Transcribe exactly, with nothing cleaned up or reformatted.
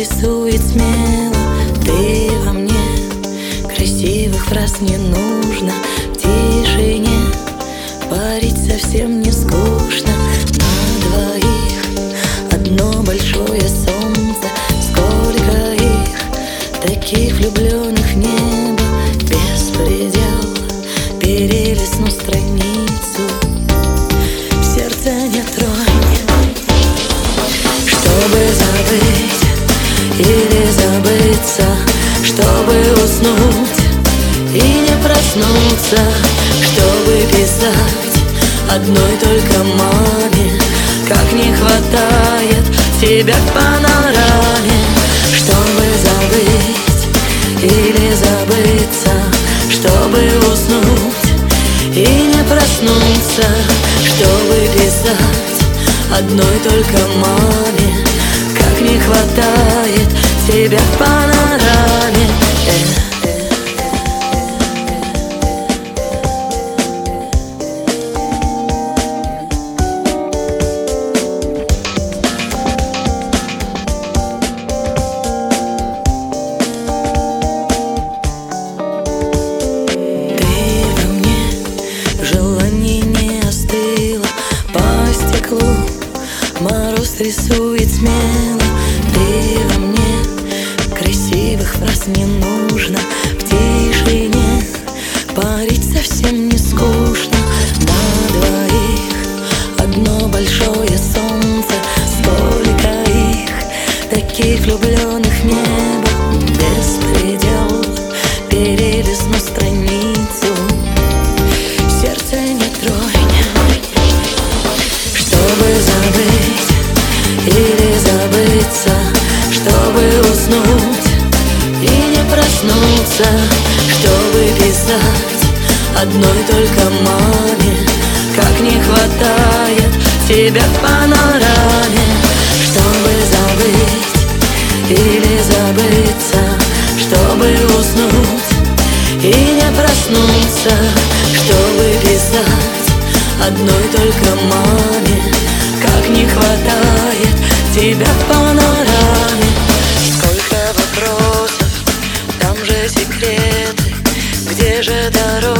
рисует смело. Ты во мне, красивых фраз не нужно. В тишине парить совсем не скучно. На двоих одно большое солнце. Сколько их, таких влюбленных небо. Беспредел, перелистну страницу, в сердце нет тронь. Чтобы забыть или забыться, чтобы уснуть и не проснуться, чтобы писать одной только маме, как не хватает тебя в панораме. Чтобы забыть или забыться, чтобы уснуть и не проснуться, чтобы писать одной только маме, как не хватает тебя в панораме. Мороз рисует смело. Ты во мне, красивых фраз не нужно. В тишине парить совсем не скучно. На двоих одно большое солнце. Сколько их, таких влюбленных небо. Беспредел, перелистну страницу, в сердце нет тронь. Чтобы забыть или забыться, чтобы уснуть и не проснуться, чтобы писать одной только маме, как не хватает тебя в панораме. Чтобы забыть или забыться, чтобы уснуть и не проснуться, чтобы писать одной только маме, как не хватает тебя в панораме. Сколько вопросов, там же секреты, где же дорога?